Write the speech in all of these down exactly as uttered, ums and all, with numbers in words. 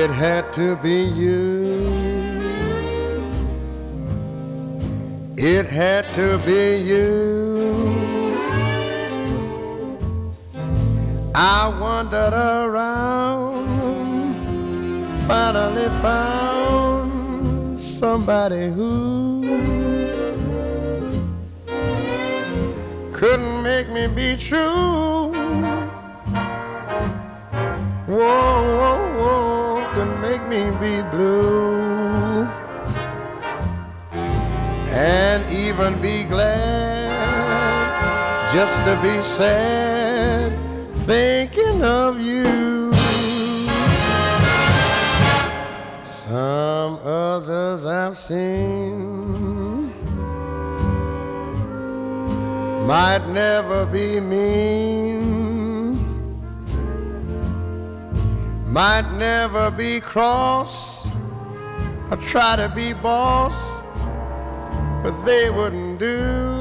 It had to be you. It had to be you. I wandered around, finally found somebody who couldn't make me be true. Whoa, whoa, whoa, couldn't make me be blue. And even be glad just to be sad thinking of you. Some others I've seen might never be mean, might never be cross or try to be boss, but they wouldn't do.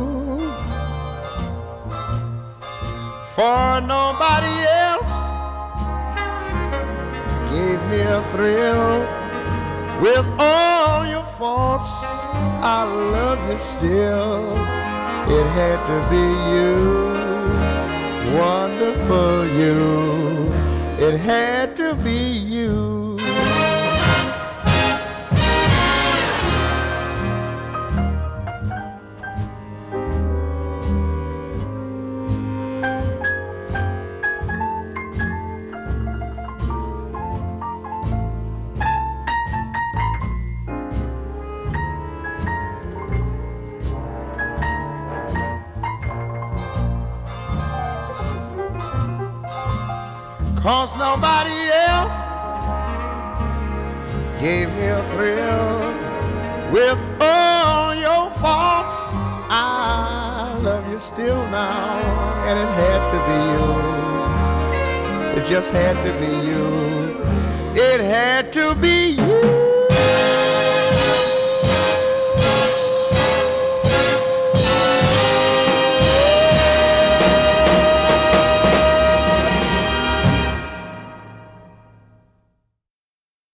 For nobody else gave me a thrill. With all your faults, I love you still. It had to be you, wonderful you. It had to be you. Cause nobody else gave me a thrill. With all your faults, I love you still now. And it had to be you. It just had to be you. It had to be